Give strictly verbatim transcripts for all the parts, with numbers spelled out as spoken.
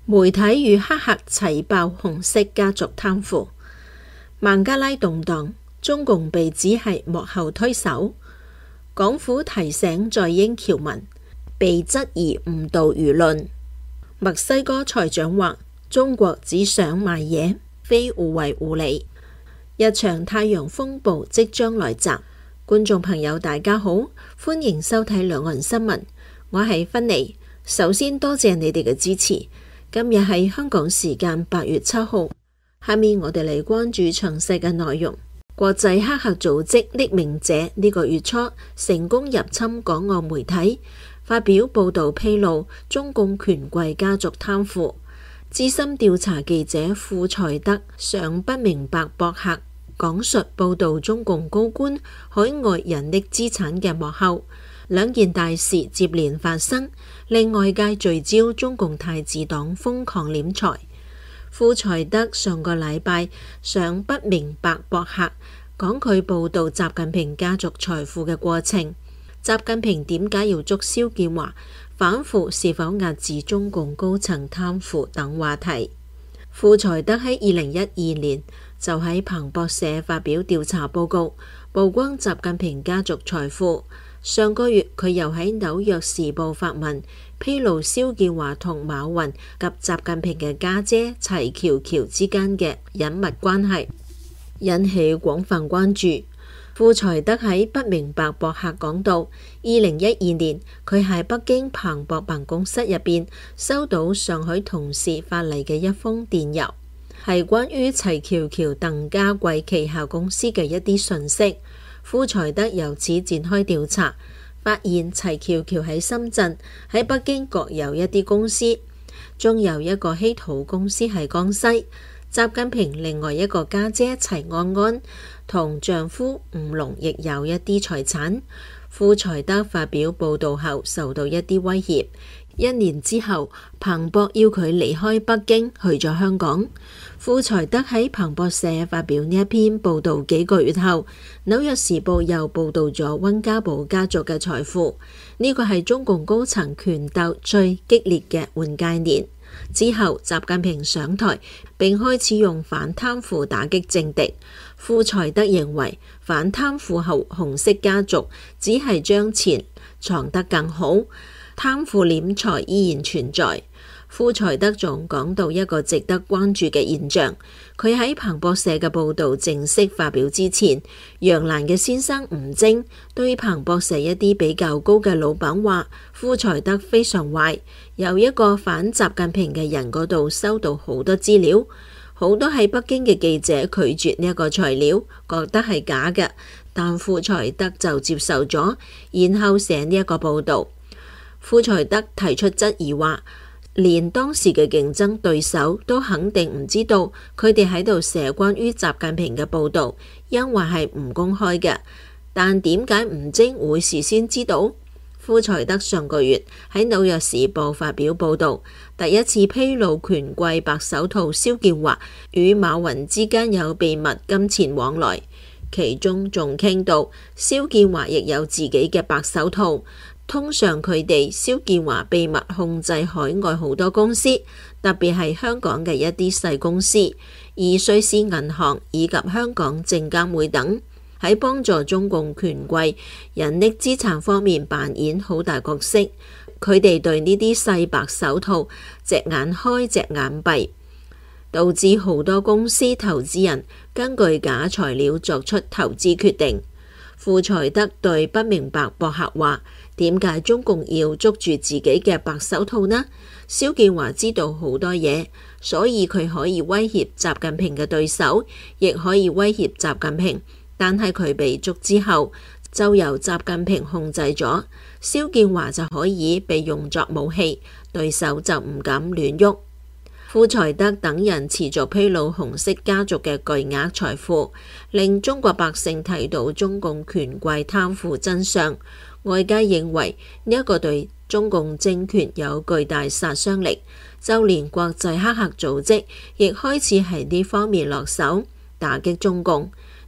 媒體與黑客齊爆紅色家族貪腐，孟加拉動盪，中共被指係幕後推手。港府提醒在英僑民，被質疑誤導輿論。墨西哥財長話：中國只想賣嘢，非互惠互利。一場太陽風暴即將來襲。觀眾朋友大家好，歡迎收睇兩岸新聞，我係芬妮。首先多謝你哋嘅支持。今日係香港時間八月七號，下面我哋嚟關注詳細嘅內容。國際黑客組織匿名者呢個月初成功入侵港澳媒體，發表報道披露中共權貴家族貪腐。資深調查記者庫才德上不明白博客講述報道中共高官海外隱匿資產嘅幕後。兩件大事接連發生，令外界聚焦中共太子黨瘋狂斂財。庫才德上個禮拜上不明白博客講佢報道習近平家族財富嘅過程，習近平點解要捉肖建華，反腐是否壓制中共高層貪腐等話題。庫才德喺二零一二年就喺彭博社發表調查報告，曝光習近平家族財富。上個月佢又喺紐約時報發文披露肖建華同馬雲及習近平嘅家姐齊喬喬之間嘅隱密關係，引起廣泛關注。庫才德喺不明白博客講到，二零一二年佢喺北京彭博辦公室入邊收到上海同事發嚟嘅一封電郵，係關於齊喬喬鄧家貴旗下公司嘅一啲信息。庫才德由此展開調查，發現齊喬喬喺深圳、喺北京各有一啲公司，仲有一個稀土公司喺江西。習近平另外一個家姐齊安安同丈夫吳龍亦有一啲財產。庫才德發表報道後受到一啲威脅，一年之後彭博要佢離開北京去咗香港。庫才德喺彭博社發表呢一篇報道幾個月後，紐約時報又報道咗温家寶家族嘅財富。呢個係中共高層權鬥最激烈嘅換屆年。之後習近平上台並開始用反貪腐打擊政敵。庫才德認為反貪腐後紅色家族只係將錢藏得更好，貪腐斂財依然存在。庫才德仲講到一個值得關注嘅現象，佢喺彭博社嘅報道正式發表之前，楊瀾嘅先生吳征對彭博社一啲比較高嘅老闆話，庫才德非常壞，由一個反習近平嘅人嗰度收到好多資料，好多喺北京嘅記者拒絕呢一個材料，覺得係假嘅，但庫才德就接受咗，然後寫呢一個報道。庫才德提出質疑話，連當時嘅競爭對手都肯定唔知道佢哋喺度寫關於習近平嘅報道，因為係唔公開嘅。但點解吳征會事先知道？庫才德上個月喺紐約時報發表報道，第一次披露權貴白手套肖建華與馬雲之間有秘密金錢往來，其中仲傾到肖建華亦有自己嘅白手套。通常佢哋肖建華秘密控制海外好多公司，特別係香港嘅一啲細公司，而瑞士銀行以及香港證監會等喺幫助中共權貴隱匿資產方面扮演好大角色。佢哋對呢啲細白手套隻眼開隻眼閉，導致好多公司投資人根據假材料作出投資決定。庫才德對不明白博客話，點解中共要捉住自己嘅白手套呢？肖建華知道好多嘢，所以佢可以威脅習近平嘅對手，亦可以威脅習近平。但係佢被捉之後，就由習近平控制咗，肖建華就可以被用作武器，對手就唔敢亂喐。庫才德等人持續披露紅色家族嘅巨額財富，令中國百姓睇到中共權貴貪腐真相。外界認為呢一個對中共政權有巨大殺傷力，就連國際黑客組織亦開始喺呢方面落手打擊中共。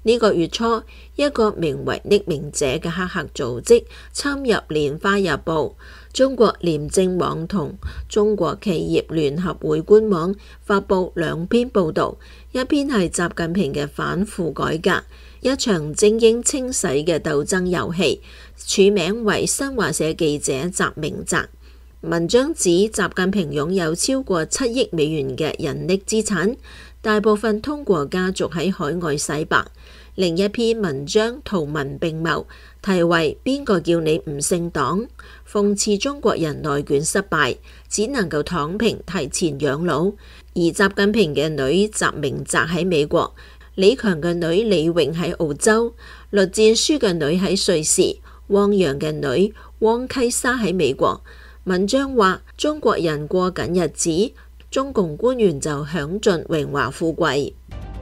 呢個月初，一個名為匿名者嘅黑客組織侵入《蓮花日報》、中國廉政網同中國企業聯合會官網，發布兩篇報導，一篇係習近平嘅反腐改革，一場精英清洗嘅鬥爭遊戲，署名為新華社記者習明澤。文章指習近平擁有超過七億美元嘅人力資產，大部分通過家族喺海外洗白。另一篇文章圖文並茂，題為《邊個叫你唔姓黨》，諷刺中國人內卷失敗，只能夠躺平提前養老。而習近平嘅女習明澤喺美國，李強嘅女李穎喺澳洲，栗戰書嘅女喺瑞士，汪洋嘅女汪溪沙喺美國。文章話中國人過緊日子，中共官員就享盡榮華富貴。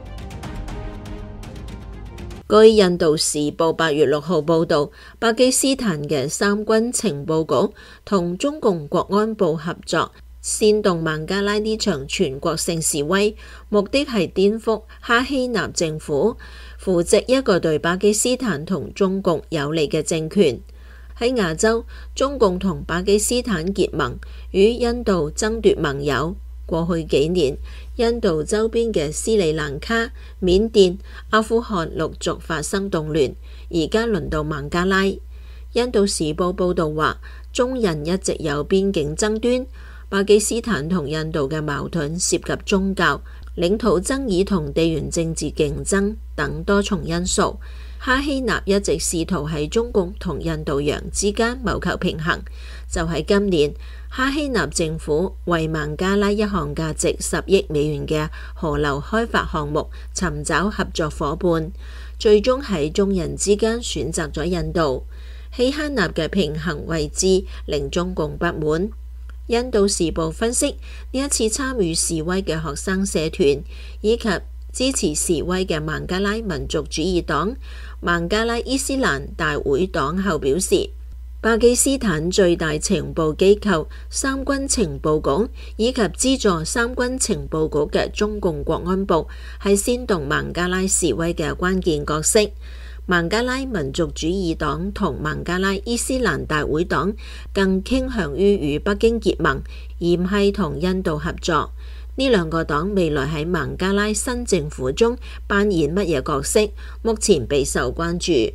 據印度時報八月六號報導，巴基斯坦嘅三軍情報局同中共國安部合作，煽動孟加拉呢場全國性示威，目的係顛覆哈希納政府，扶植一個對巴基斯坦同中共有利嘅政權。喺亞洲，中共同巴基斯坦結盟，與印度爭奪盟友。過去幾年，印度周邊嘅斯里蘭卡、緬甸、阿富汗陸續發生動亂，而家輪到孟加拉。印度時報報導話，中印一直有邊境爭端，巴基斯坦同印度嘅矛盾涉及宗教、領土爭議同地緣政治競爭等多重因素。哈希納一直試圖喺中共同印度洋之間謀求平衡。就喺今年，哈希納政府為孟加拉一項價值十億美元嘅河流開發項目尋找合作夥伴，最終喺中印之間選擇咗印度。希哈納嘅平衡位置令中共不滿。印度時報分析，呢一次參與示威嘅學生社團以及支持示威嘅孟加拉民族主義黨、孟加拉伊斯蘭大會黨後表示，巴基斯坦最大情報機構三軍情報局以及資助三軍情報局嘅中共國安部係煽動孟加拉示威嘅關鍵角色。孟加拉民族主義黨同孟加拉伊斯蘭大會黨更傾向於與北京結盟，而唔係同印度合作。呢兩個黨未來喺孟加拉新政府中扮演乜嘢角色，目前備受關注。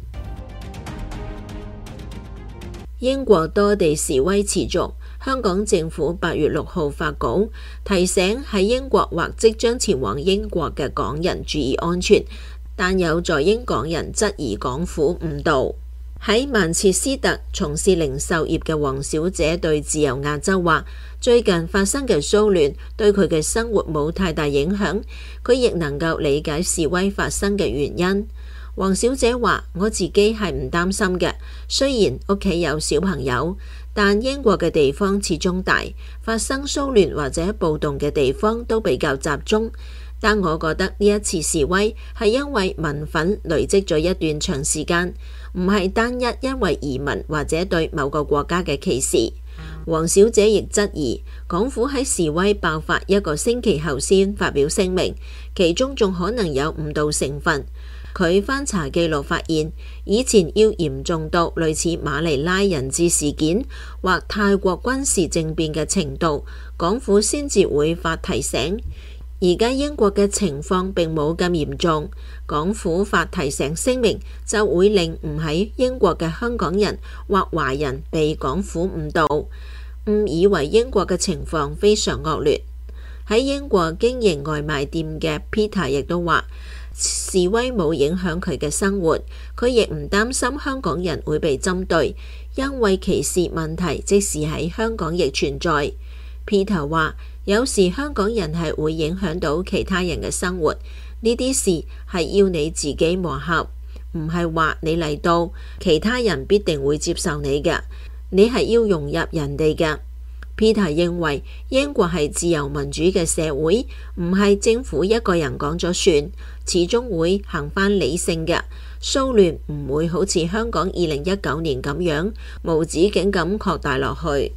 英國多地示威持續，香港政府八月六號發稿提醒喺英國或即將前往英國嘅港人注意安全，但有在英港人質疑港府誤導。喺曼徹斯特從事零售業嘅黃小姐對自由亞洲話，最近發生嘅騷亂對佢嘅生活冇太大影響，佢亦能夠理解示威發生嘅原因。黃小姐話：我自己係唔擔心嘅，雖然屋企有小朋友，但英國嘅地方始終大，發生騷亂或者暴動嘅地方都比較集中。但我覺得呢一次示威係因為民憤累積咗一段長時間，唔係單一因為移民或者對某個國家嘅歧視。黃小姐亦質疑港府喺示威爆發一個星期後先發表聲明，其中仲可能有誤導成分。佢翻查記錄發現，以前要嚴重到類似馬尼拉人質事件或泰國軍事政變嘅程度，港府先至會發提醒。而家英國嘅情況並冇咁嚴重，港府發提醒聲明就會令唔喺英國嘅香港人或華人被港府誤導，誤以為英國嘅情況非常惡劣。喺英國經營外賣店嘅 Peter 亦都話，示威冇影響佢嘅生活，佢亦唔擔心香港人會被針對，因為歧視問題即使喺香港亦存在。Peter 話，有時香港人係會影響到其他人嘅生活，呢啲事係要你自己磨合，唔係話你嚟到，其他人必定會接受你嘅，你係要融入人哋嘅。Peter 認為英國係自由民主嘅社會，唔係政府一個人講咗算，始終會行返理性嘅，騷亂唔會好似香港二零一九年咁樣無止境咁擴大落去。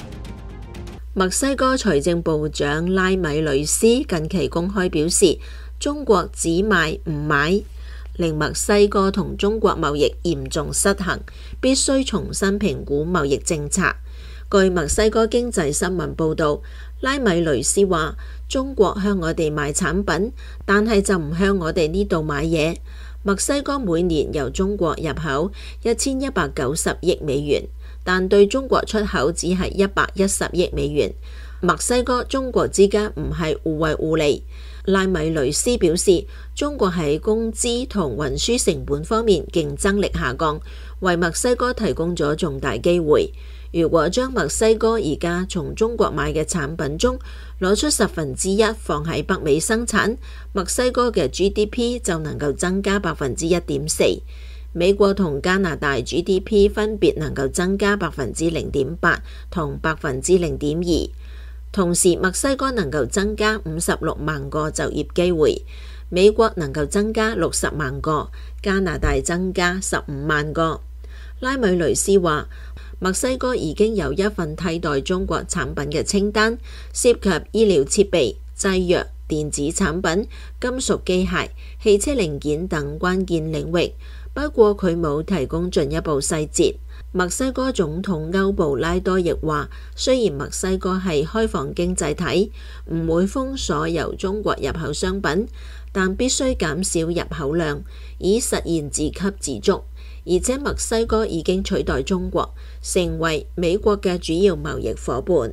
墨西哥財政部長拉米雷斯近期公開表示， 中國只買唔買，令墨西哥同中國貿易嚴重失衡，必須重新評估貿易政策。據墨西哥經濟新聞報導，拉米雷斯話：中國向我哋買產品，但係就唔向我哋呢度買嘢。墨西哥每年由中國入口一千一百九十億美元，但對中國出口只係一百一十億美元。墨西哥中國之間唔係互惠互利。拉米雷斯表示，中國喺工資同運輸成本方面競爭力下降，為墨西哥提供咗重大機會。如果將墨西哥而家從中國買嘅產品中攞出十分之一放喺北美生產，墨西哥嘅 G D P 就能夠增加百分之一點四。美國同加拿大 G D P 分別能夠增加百分之零點八同百分之零點二。同時，墨西哥能夠增加五十六萬個就業機會，美國能夠增加六十萬個，加拿大增加十五萬個。拉米雷斯話：墨西哥已經有一份替代中國產品嘅清單，涉及醫療設備、製藥、電子產品、金屬機械、汽車零件等關鍵領域。不過佢冇提供進一步細節。墨西哥總統歐布拉多亦話，雖然墨西哥係開放經濟體，唔會封鎖由中國入口商品，但必須減少入口量，以實現自給自足。而且墨西哥已經取代中國，成為美國嘅主要貿易夥伴。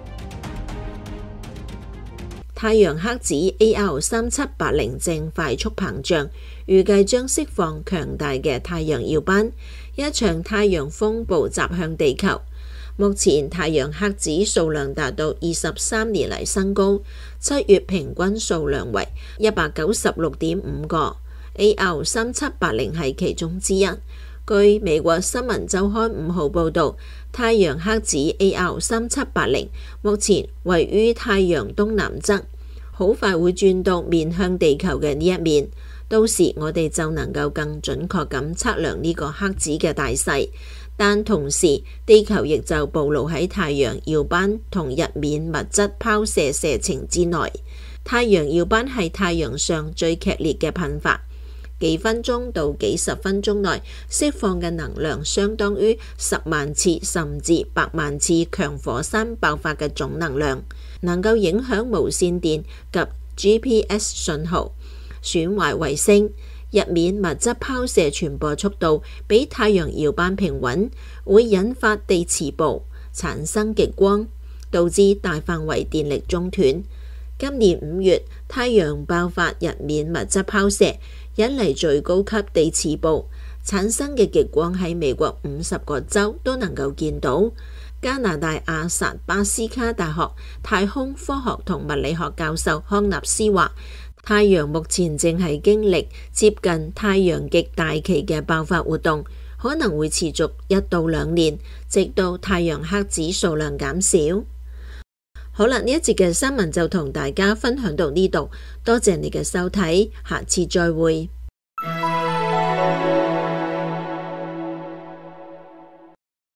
太陽黑子 A R 三七八零正快速膨脹，預計將釋放強大嘅太陽耀斑，一場太陽風暴襲向地球。目前太陽黑子數量達到二十三年嚟新高，七月平均數量為一百九十六點五個 ，A R 三七八零係其中之一。據美國新聞週刊五號報導，太陽黑子 A R 三七八零目前位於太陽東南側，好快會轉到面向地球嘅呢一面。到時我哋就能夠更準確咁測量呢個黑子嘅大細，但同時地球亦就暴露喺太陽耀斑同日冕物質拋射射程之內。太陽耀斑係太陽上最劇烈嘅噴發，幾分鐘到幾十分鐘內釋放嘅能量相當於十萬次甚至百萬次強火山爆發嘅總能量，能夠影響無線電及 G P S 信號，損壞衛星。日冕物質拋射傳播速度比太陽耀斑平穩，會引發地磁暴，產生極光，導致大範圍電力中斷。今年五月，太陽爆發日冕物質拋射，引嚟最高級地磁暴，產生嘅極光喺美國五十個州都能夠見到。加拿大阿薩巴斯卡大學太空科學同物理學教授康納斯話，太陽目前正係經歷接近太陽極大期嘅爆發活動，可能會持續一到兩年，直到太陽黑子數量減少。好啦，呢一節嘅新聞就同大家分享到呢度，多謝你嘅收睇，下次再會。